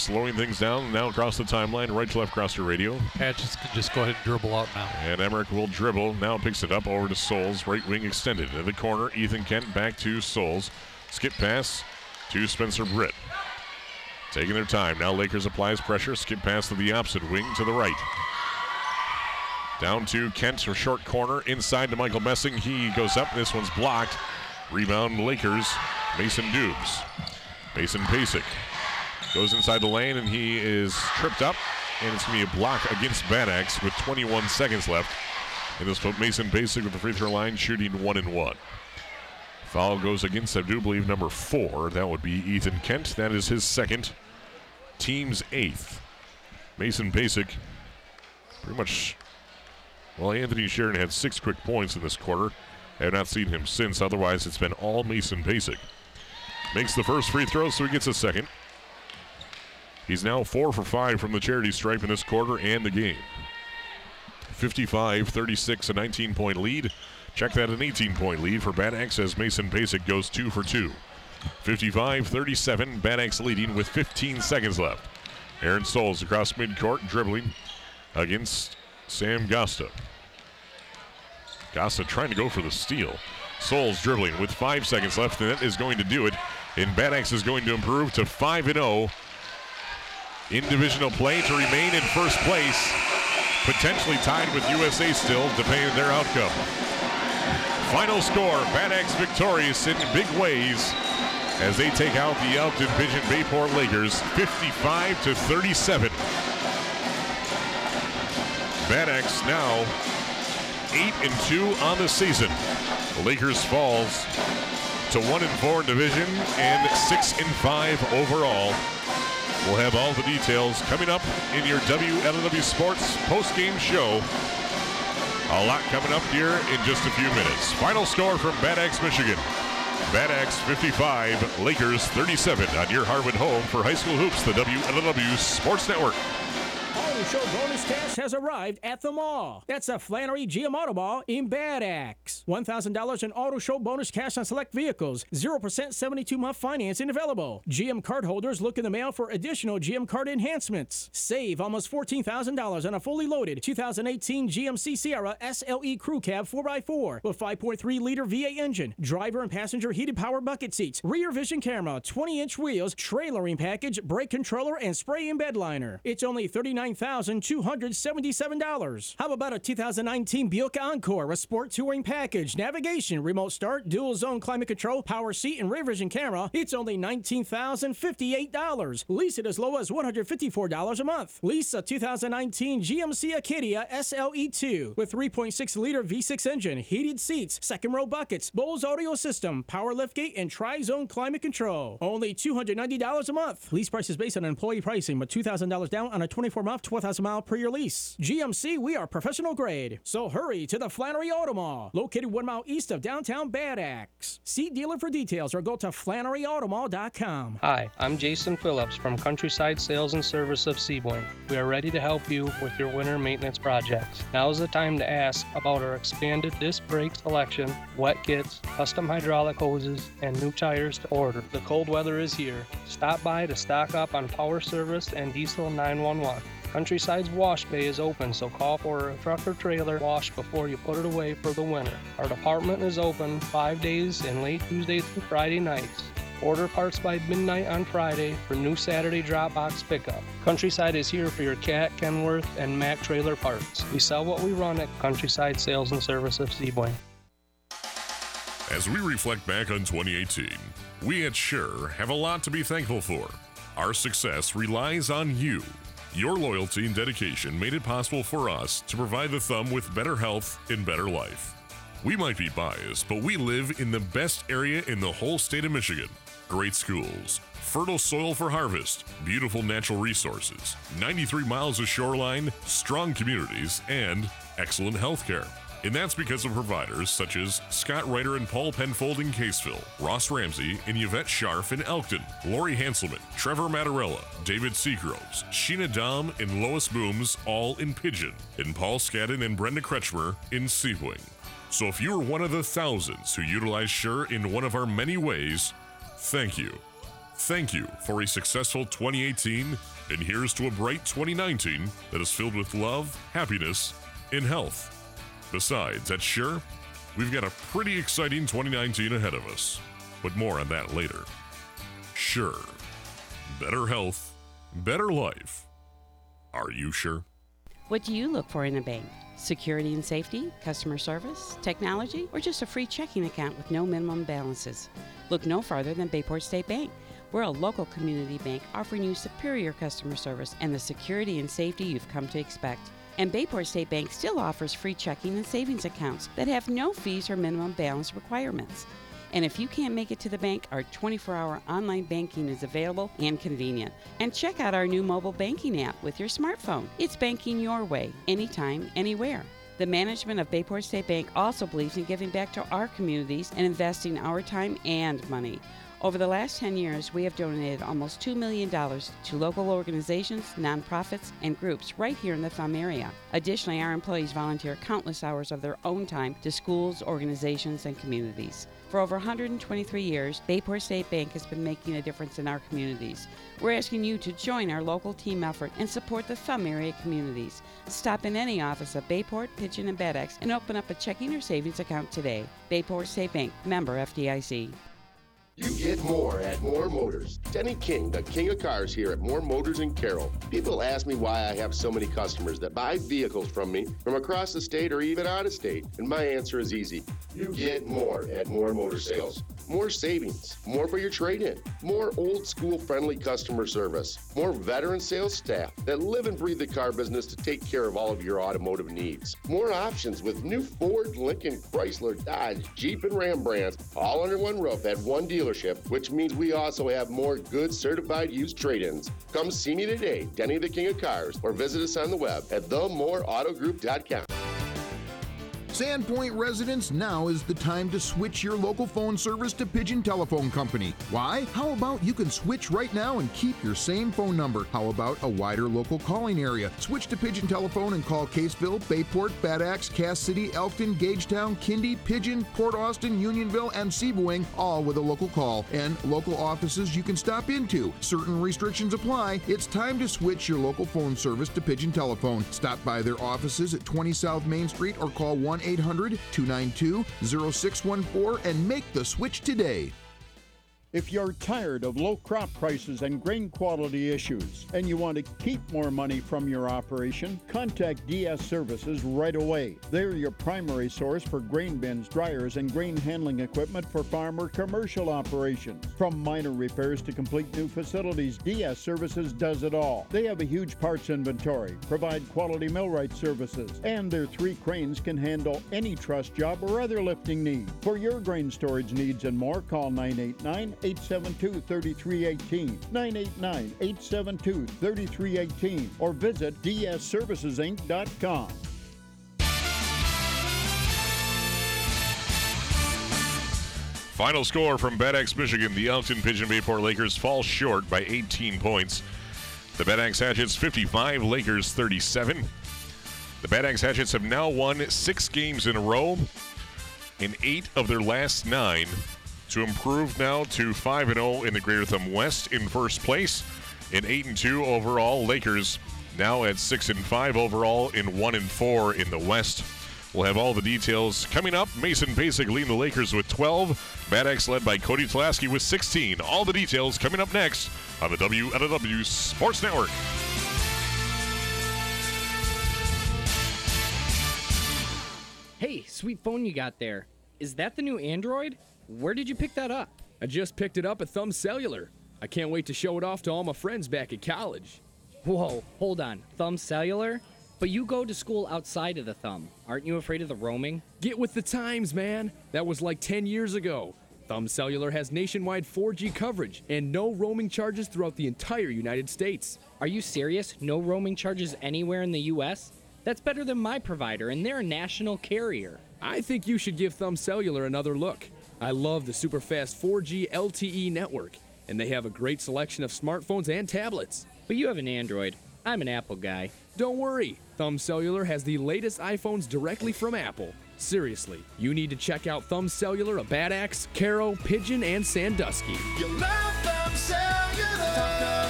slowing things down now across the timeline, right to left across your radio. Patches can just go ahead and dribble out now. And Emmerich will dribble. Now picks it up over to Souls. Right wing extended. In the corner, Ethan Kent back to Souls. Skip pass to Spencer Britt. Taking their time. Now Lakers applies pressure. Skip pass to the opposite wing to the right. Down to Kent, or short corner. Inside to Michael Messing. He goes up. This one's blocked. Rebound Lakers. Mason Dubes. Mason Pasek goes inside the lane, and he is tripped up. And it's going to be a block against Bad Axe with 21 seconds left. And this put Mason Pasek with the free throw line, shooting 1-1. Foul goes against, I do believe, number 4. That would be Ethan Kent. That is his second. Team's 8th. Mason Pasek, pretty much, well, Anthony Sheridan had 6 quick points in this quarter. I have not seen him since. Otherwise, it's been all Mason Pasek. Makes the first free throw, so he gets a second. He's now 4 for 5 from the charity stripe in this quarter and the game. 55-36, a 19-point lead. Check that, an 18-point lead for Bad Axe as Mason Pasek goes 2 for 2. 55-37, Bad Axe leading with 15 seconds left. Aaron Souls across midcourt, dribbling against Sam Gosta. Gosta trying to go for the steal. Souls dribbling with 5 seconds left, and that is going to do it. And Bad Axe is going to improve to 5-0 in divisional play to remain in first place, potentially tied with USA still, depending on their outcome. Final score, Bad Axe victorious in big ways as they take out the Elkton Pigeon Bayport Lakers 55-37. Bad Axe now 8-2 on the season. The Lakers falls to 1-4 in division and 6-5 overall. We'll have all the details coming up in your WLW Sports post-game show. A lot coming up here in just a few minutes. Final score from Bad Axe, Michigan. Bad Axe 55, Lakers 37 on your Harvard home for high school hoops, the WLW Sports Network. Auto Show bonus cash has arrived at the mall. That's a Flannery GM Auto Mall in Bad Axe. $1,000 in Auto Show bonus cash on select vehicles. 0% 72-month financing available. GM card holders look in the mail for additional GM card enhancements. Save almost $14,000 on a fully loaded 2018 GMC Sierra SLE Crew Cab 4x4 with 5.3-liter V8 engine, driver and passenger heated power bucket seats, rear vision camera, 20-inch wheels, trailering package, brake controller, and spray-in bed liner. It's only $39,277. How about a 2019 Buick Encore with sport touring package, navigation, remote start, dual zone climate control, power seat, and rear vision camera? It's only $19,058. Lease it as low as $154 a month. Lease a 2019 GMC Acadia SLE2 with 3.6-liter V6 engine, heated seats, second row buckets, Bose audio system, power liftgate, and tri-zone climate control. Only $290 a month. Lease price is based on employee pricing, but $2,000 down on a 24-month, 12,000-mile per year lease. GMC, we are professional grade. So hurry to the Flannery Auto Mall, located 1 mile east of downtown Bad Axe. See dealer for details or go to FlanneryAutomall.com. Hi, I'm Jason Phillips from Countryside Sales and Service of Sebring. We are ready to help you with your winter maintenance projects. Now is the time to ask about our expanded disc brake selection, wet kits, custom hydraulic hoses, and new tires to order. The cold weather is here. Stop by to stock up on power service and diesel 911. Countryside's wash bay is open, so call for a truck or trailer wash before you put it away for the winter. Our department is open 5 days and late Tuesday through Friday nights. Order parts by midnight on Friday for new Saturday drop box pickup. Countryside is here for your Cat, Kenworth, and Mack trailer parts. We sell what we run at Countryside Sales and Service of Sebring. As we reflect back on 2018, we at Sure have a lot to be thankful for. Our success relies on you. Your loyalty and dedication made it possible for us to provide the thumb with better health and better life. We might be biased, but we live in the best area in the whole state of Michigan. Great schools, fertile soil for harvest, beautiful natural resources, 93 miles of shoreline, strong communities, and excellent health care. And that's because of providers such as Scott Ryder and Paul Penfold in Caseville, Ross Ramsey and Yvette Scharf in Elkton, Lori Hanselman, Trevor Mattarella, David Seagroves, Sheena Dom and Lois Booms, all in Pigeon, and Paul Skadden and Brenda Kretschmer in Sebring. So if you're one of the thousands who utilize Sure in one of our many ways, thank you. Thank you for a successful 2018 And here's to a bright 2019 that is filled with love, happiness, and health. Besides, at Sure, we've got a pretty exciting 2019 ahead of us, but more on that later. Sure. Better health, better life. Are you sure? What do you look for in a bank? Security and safety, customer service, technology, or just a free checking account with no minimum balances? Look no farther than Bayport State Bank. We're a local community bank offering you superior customer service and the security and safety you've come to expect. And Bayport State Bank still offers free checking and savings accounts that have no fees or minimum balance requirements. And if you can't make it to the bank, our 24-hour online banking is available and convenient. And check out our new mobile banking app with your smartphone. It's banking your way, anytime, anywhere. The management of Bayport State Bank also believes in giving back to our communities and investing our time and money. Over the last 10 years, we have donated almost $2 million to local organizations, nonprofits, and groups right here in the Thumb area. Additionally, our employees volunteer countless hours of their own time to schools, organizations, and communities. For over 123 years, Bayport State Bank has been making a difference in our communities. We're asking you to join our local team effort and support the Thumb area communities. Stop in any office of Bayport, Pigeon, and Bad Axe and open up a checking or savings account today. Bayport State Bank, member FDIC. You get more at Moore Motors. Denny King, the king of cars here at Moore Motors in Carroll. People ask me why I have so many customers that buy vehicles from me from across the state or even out of state. And my answer is easy. You get more at Moore Motor Sales. More savings, more for your trade-in, more old-school friendly customer service, more veteran sales staff that live and breathe the car business to take care of all of your automotive needs. More options with new Ford, Lincoln, Chrysler, Dodge, Jeep, and Ram brands, all under one roof at one dealership, which means we also have more good certified used trade-ins. Come see me today, Denny the King of Cars, or visit us on the web at themooreautogroup.com. Sandpoint residents, now is the time to switch your local phone service to Pigeon Telephone Company. Why? How about you can switch right now and keep your same phone number? How about a wider local calling area? Switch to Pigeon Telephone and call Caseville, Bayport, Bad Axe, Cass City, Elkton, Gagetown, Kindy, Pigeon, Port Austin, Unionville, and Seaboing, all with a local call and local offices you can stop into. Certain restrictions apply. It's time to switch your local phone service to Pigeon Telephone. Stop by their offices at 20 South Main Street or call 1-800-292-0614 and make the switch today. If you're tired of low crop prices and grain quality issues and you want to keep more money from your operation, contact DS Services right away. They're your primary source for grain bins, dryers, and grain handling equipment for farm or commercial operations. From minor repairs to complete new facilities, DS Services does it all. They have a huge parts inventory, provide quality millwright services, and their 3 cranes can handle any truss job or other lifting need. For your grain storage needs and more, call 989-872-3318. 989-872-3318 or visit dsservicesinc.com. Final score from Bad Axe, Michigan. The Elkton Pigeon Bayport Lakers fall short by 18 points. The Bad Axe Hatchets 55, Lakers 37. The Bad Axe Hatchets have now won 6 games in a row in 8 of their last 9. To improve now to 5-0 in the Greater Thumb West in first place. In 8-2 overall, Lakers now at 6-5 overall in 1-4 in the West. We'll have all the details coming up. Mason Basic leading the Lakers with 12. Bad Axe led by Cody Tlaski with 16. All the details coming up next on the WNW Sports Network. Hey, sweet phone you got there. Is that the new Android? Where did you pick that up? I just picked it up at Thumb Cellular. I can't wait to show it off to all my friends back at college. Whoa, hold on. Thumb Cellular? But you go to school outside of the Thumb. Aren't you afraid of the roaming? Get with the times, man. That was like 10 years ago. Thumb Cellular has nationwide 4G coverage and no roaming charges throughout the entire United States. Are you serious? No roaming charges anywhere in the U.S.? That's better than my provider, and they're a national carrier. I think you should give Thumb Cellular another look. I love the super fast 4G LTE network, and they have a great selection of smartphones and tablets. But you have an Android. I'm an Apple guy. Don't worry, Thumb Cellular has the latest iPhones directly from Apple. Seriously, you need to check out Thumb Cellular of Bad Axe, Caro, Pigeon, and Sandusky. You love Thumb Cellular.